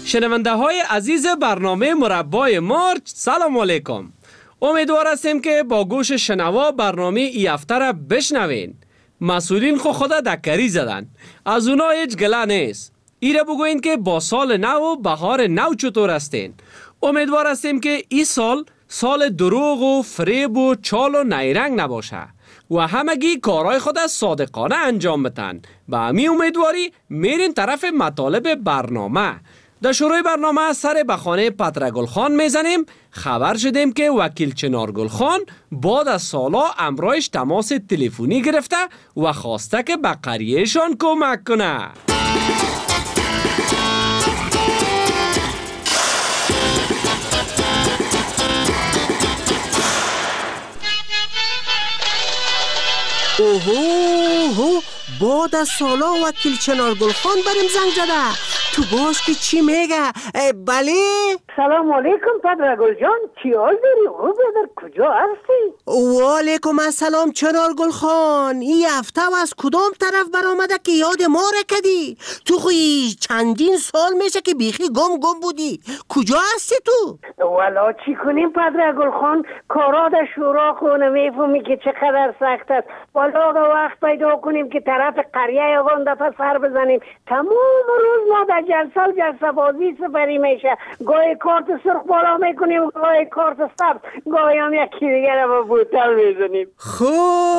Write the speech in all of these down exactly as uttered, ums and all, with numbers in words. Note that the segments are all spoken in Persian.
شنونده های عزیز برنامه مربای مارچ، سلام علیکم. امیدوار هستیم که با گوش شنوا برنامه ای هفته را بشنوین. مسئولین خو خدا دکری زدن، از اونا هیچ گله نیست. ایره بگوین که با سال نو و بهار نو چطور هستین. امیدوار هستیم که این سال سال دروغ و فریب و چال و نیرنگ نباشه و همگی کارهای خود صادقانه انجام بتن. با همی امیدواری میرین طرف مطالب برنامه. در شروع برنامه سر به خانه پتر گلخان میزنیم. خبر شدیم که وکیل چنار گلخان بعد از سالا امرایش تماس تلفنی گرفته و خواسته که به قریهشان کمک کنه. اوهو بعد از سالا وکیل چنار گلخان بریم زنگ زده. تو باش که چی میگه؟ بله سلام علیکم پدر گل جان، چی حال داری؟ او بدر کجا هستی؟ و علیکم السلام چنار گلخان. این هفته از کدام طرف برآمده که یاد ما را کدی؟ تو خوی چندین سال میشه که بیخی گم گم بودی. کجا هستی تو؟ والا چی کنیم پدر گلخان، کارا در شورا خونه میفهمی که چقدر سخت است. والا وقت پیدا کنیم که طرف قریه یگان دفعه سر بزنیم. تمام روز ما در جلسه جلسه بازی سپری میشه. گاهی کارت سرخ بالا میکنیم، گاهی کارت سبز، گاهی هم یکی دیگر با بوتل میزنیم. خو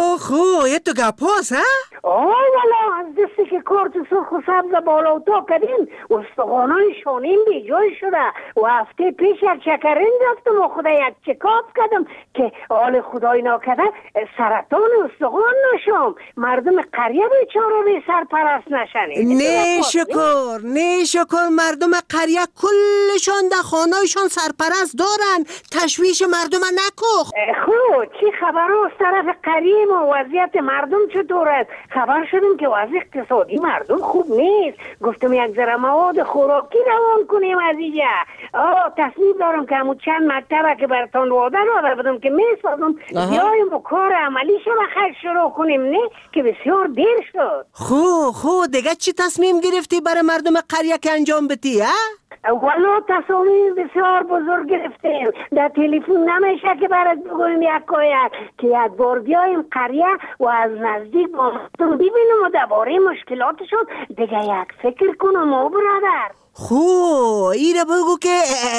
خو یه تو گپاس ها؟ آه والا از دستی که کارت سرخ و سبز بالا و تا کردیم استخوانای شانیم بی جای شده و هفته پیش یک چکرین رفتم و خدا یک چکاپ کردم که حال خدای ناکرده سرطان استخوان نشم. مردم قریه بیچاره بی سرپرست نشنه. نه شکر نه شکر مردم قریه کلشان در خانهایشان سرپرست دارن. تشویش مردم نکو. خب چی خبر از طرف قریه ما؟ وضعیت مردم چطور است؟ خبر شدیم که وضع اقتصادی مردم خوب نیست. گفتم یک ذره مواد خوراکی روان کنیم از اینجا. آه تصمیم دارم که همون چند مکتبه که براتون وعده داده بودم که میسازم بیایم و کار عملیش رو بخیر شروع کنیم. نه که بسیار دیر شد. خو خو دیگه چی تصمیم گرفتی برای مردم قریه که انجام بدی ها؟ والا تصامیم بسیار بزرگ گرفتیم. در تلفن نمیشه که برات بگویم یک کویک که یک بار بیاییم قریه و از نزدیک با مردم ببینم و درباره مشکلاتشون دیگه یک فکر کنم و برادر. خو ایره بگو که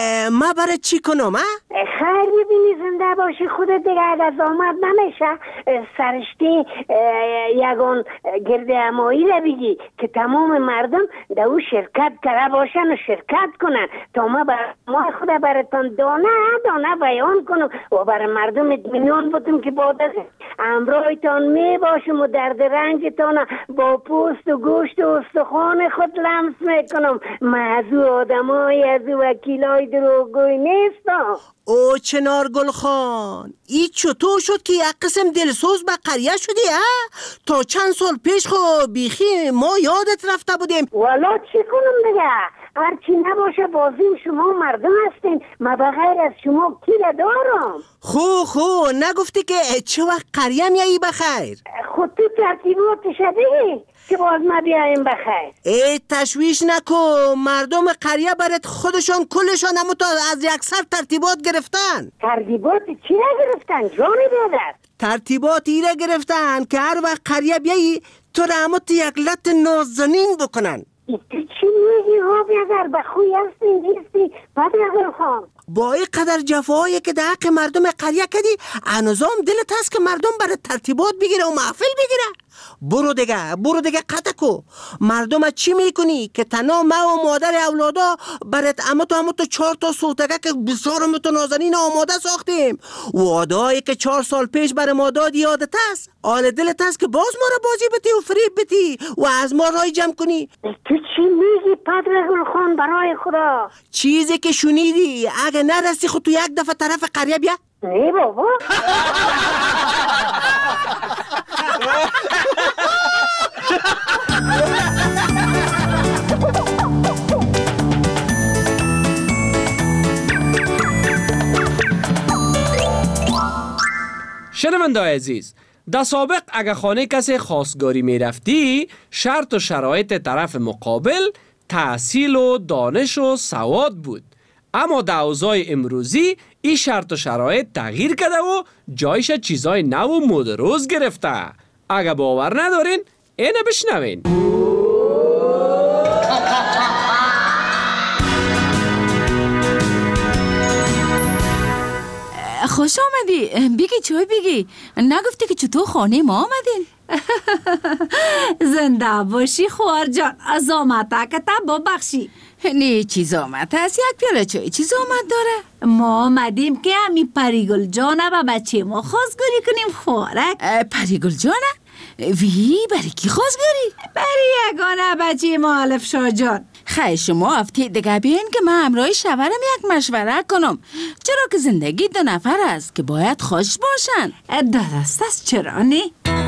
ما برای چی کنم ها؟ خیر ببینی زنده باشی خودت دیگه از آمد نمیشه سرشتی یگان گرد امایی را بگی که تمام مردم در او شرکت کرده باشن و شرکت کنن تا ما بر ما خود براتون دانه دانه بیان کنم و برای مردم اطمینان بدم که بعد از امرایتان می باشم و درد رنجتان با پوست و گوشت و استخوان خود لمس میکنم. من از او آدم های از او وکیل های دروگوی نیستم. او چنار گلخان ای چطور شد که یک قسم دلسوز به قریه شدی ها؟ تا چند سال پیش خو بیخی ما یادت رفته بودیم. والا چی کنم دیگه؟ هرچی نباشه بازیم شما مردم هستین. ما بغیر از شما کی را دارم؟ خو خو نگفتی که چه وقت قریه میایی بخیر؟ خود تو ترتیبات شدی که باز ما بیاییم بخیر. ای تشویش نکن، مردم قریه برات خودشان کلشان همون تا از یک سر ترتیبات گرفتن. ترتیبات چی را گرفتن جانی برادر؟ ترتیباتی را گرفتن که هر وقت قریه بیایی تو را همون یک لط نازنین بکنن. تو چی میگی ها بیادر بخوی هستی نیستی پدر خان؟ با این قدر جفایی که در حق مردم قریه کردی هنوزم دلت هست که مردم برای ترتیبات بگیره و محفل بگیره؟ برو دیگه برو دیگه قطع کو. مردم چی میکنی که تنها ما و مادر اولادا برات اما تو همون تو چهار تا سوتگه که بسیار متنازنین آماده ساختیم. وعده‌ای که چهار سال پیش برای ما دادی یادت هست؟ آل دلت هست که باز ما را بازی بتی و فریب بتی و از ما رای جمع کنی؟ تو چی میگی پدر گلخان برای خدا؟ چیزی که شنیدی اگه نرسی خود تو یک دفعه طرف قریه بیا. نه بابا. شنونده عزیز، در سابق اگه خانه کسی خواستگاری می رفتی شرط و شرایط طرف مقابل تحصیل و دانش و سواد بود. اما در اوضاع امروزی این شرط و شرایط تغییر کرده و جایش چیزای نو و مدروز گرفته. اگه باور ندارین اینه بشنوین. خوش آمدی. بگی چای بگی. نگفتی که چطور خانه ما آمدین؟ زنده باشی خوار جان. از آمده که تا ببخشی. نه چیز آمد هست. یک پیاله چای چیز آمد داره. ما آمدیم که همین پریگل جانه و بچه ما خواستگاری کنیم خوارک. پریگل جانه؟ وی برای کی خواستگاری؟ برای یگانه بچه ما الف شاه جان. خیلی شما هفته دیگه بیاین که من همراه شوهرم یک مشوره کنم، چرا که زندگی دو نفر است که باید خوش باشن. درست است، چرا نه؟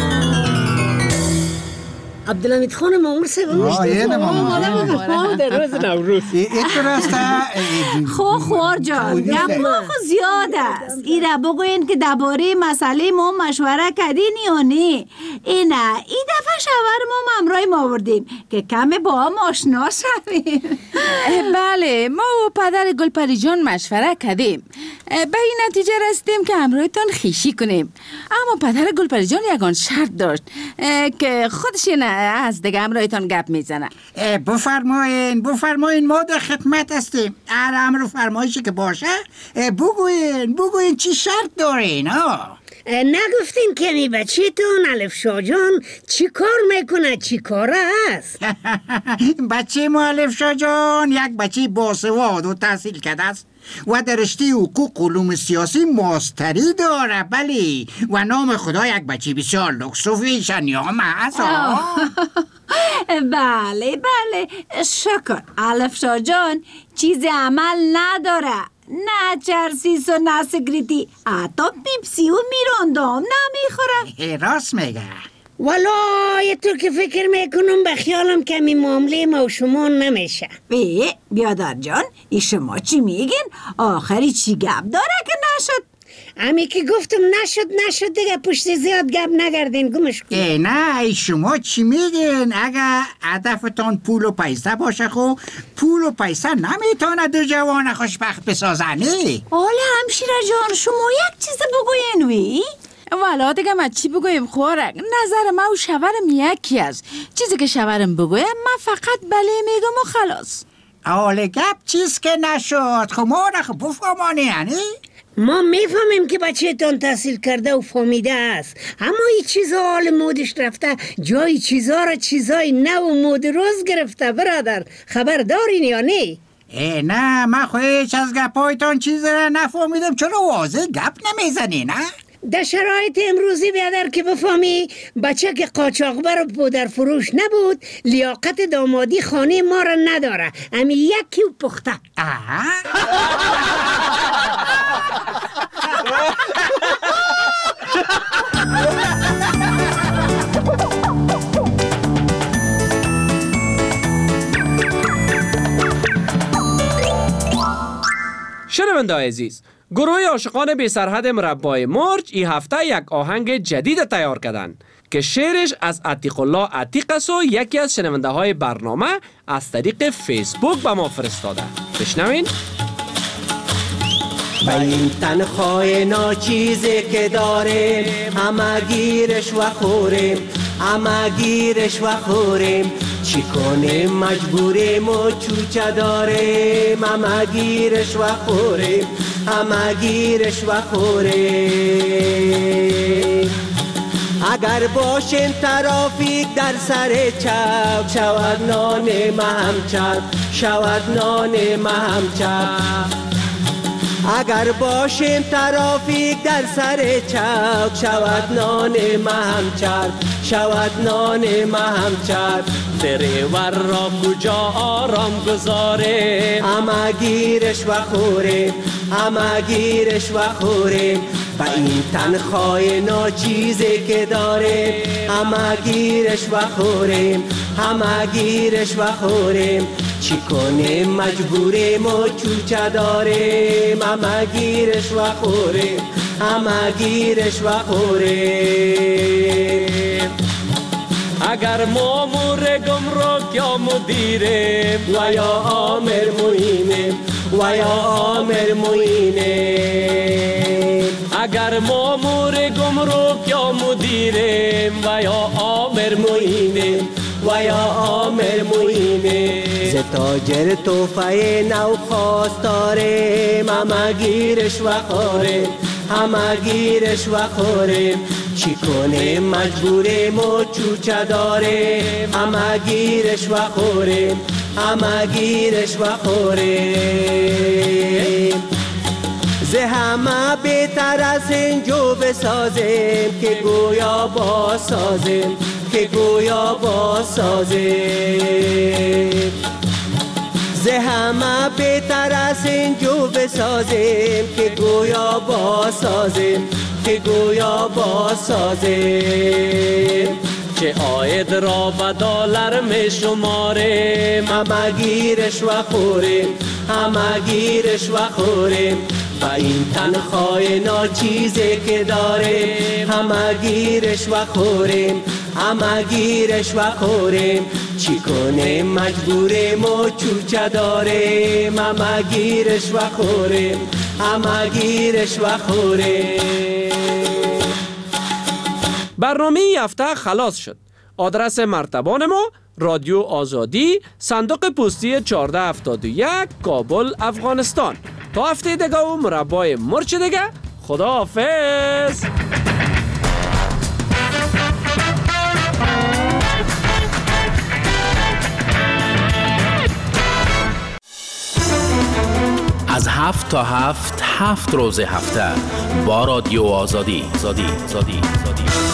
عبدالحمید خان مامور صاحب آیه ما در روز نوروز این درسته. خو خوار جان گپ ما خو زیاد است. ایره بگوین که درباره مسئله ما مشوره کردین یا نه؟ اینه این دفعه شوهر ما همراه ما آوردیم که کمی با هم آشنا شویم. بله ما و پدر گلپری جان مشوره کردیم، به این نتیجه رسیدیم که همراهتان خیشی کنیم. اما پدر گلپری جان یگان شرط داشت که خودش از دیگه همراهتان گپ میزنه. بفرمایین بفرمایین ما در خدمت هستیم. هر امر و فرمایشی که باشه بگوین بگوین چی شرط دارین. ها نگفتین که می بچه‌تون الف شاه جان چی کار میکنه، چی کار است؟ بچه ما الف شاه جان یک بچه باسواد و تحصیل کرده است و در رشته حقوق و علوم سیاسی ماستری داره. بله و نام خدا یک بچه بسیار لکس و فیشنیام هست. بله بله شکر الف شاه جان چیز عمل نداره، نه چرسیس و نه سگریتی، حتی پیپسی و میراندام نمیخوره. راست میگه. والا یه طور که فکر میکنم به خیالم کمی معامله ما و شما نمیشه. ای بیادر جان ای شما چی میگین؟ آخری چی گپ داره که نشد؟ امی که گفتم نشد نشد دیگه پشت زیاد گپ نگردین گمش کن. ای نه شما چی میگین؟ اگه هدفتان پول و پیسه باشه خو پول و پیسه نمیتونه دو جوان خوشبخت بسازنی. حالا همشیره جان شما یک چیز بگوین وی؟ والا دیگه من چی بگویم خورک؟ نظر من و شوهرم یکی است. چیزی که شوهرم بگویم من فقط بله میگم و خلاص. حالا گپ چیز که نشد خب ما را خب بفهمانی یعنی؟ ما میفهمیم که بچه‌تان تحصیل کرده و فهمیده است، اما این چیزا حال مودش رفته، جای چیزا را چیزای نو و مود روز گرفته. برادر خبر دارین یا نه؟ ای نه من خواهیش از گپایتان چیز را نفهمیدم. چرا واضح گپ نمیزنی نه؟ در شرایط امروزی بیادر که بفهمی بچه که قاچاقبر و پودر فروش نبود لیاقت دامادی خانه ما را نداره. امی یکی و پخته. شنونده عزیز، گروه عاشقان بی سرحد مربای مرج این هفته یک آهنگ جدید تیار کردن که شعرش از عتیق الله عتیق است و یکی از شنونده های برنامه از طریق فیسبوک به ما فرستاده. بشنوین. به این تنخواه ناچیزی که داریم همه گیرش و خوریم، همه گیرش و خوریم، چی کنیم مجبوریم و چوچه داریم، همه گیرش و خوریم، همه گیرش و خوریم. اگر باشیم ترافیک در سر چپ، شود نان مهم چپ، شود نان مهم چپ. اگر باشیم ترافیک در سر چپ، شود نان مهم چپ، شود نان مهم چپ. دریور را کجا آرام گذاریم، همه گیرش و خوریم، همه گیرش و خوریم. با این تنخواه ناچیزی که داریم همه گیرش و خوریم، همه گیرش و خوریم. چی کنیم مجبوریم و چوچه داریم، همه گیرش و خوریم، همه گیرش و خوریم. اگر مامور گمرک یا مدیریم و یا آمر معینیم و یا آمر معینیم اگر مامور گمرک یا مدیریم و یا آمر معینیم و یا آمر معینیم ز تاجر توفه نو خواستاریم همه گیرش و خوریم همه گیرش و خوریم چی کنیم مجبوریم و چوچه داریم همه گیرش و خوریم همه گیرش و خوریم ز همه بهتر از اینجا بسازیم که گویا با سازیم که گویا با سازیم ز همه بهتر از اینجا بسازیم که گویا با سازیم که گویا با سازیم چه آید را به دلار می شماریم همه گیرش و خوریم همه گیرش و خوریم با این تنخواه ناچیزی که داریم همه گیرش و خوریم همه گیرش و خوریم چی کنیم مجبوریم و چوچه داریم همه گیرش و خوریم همه گیرش و خوریم. برنامه این هفته خلاص شد. آدرس مرتبان ما رادیو آزادی، صندوق پستی چهارده هفتاد و یک، کابل، افغانستان. تا هفته دیگه و مربای مرچ دیگه، خدا حافظ. از هفت تا هفت هفت روز هفته با رادیو آزادی. آزادی. آزادی. آزادی.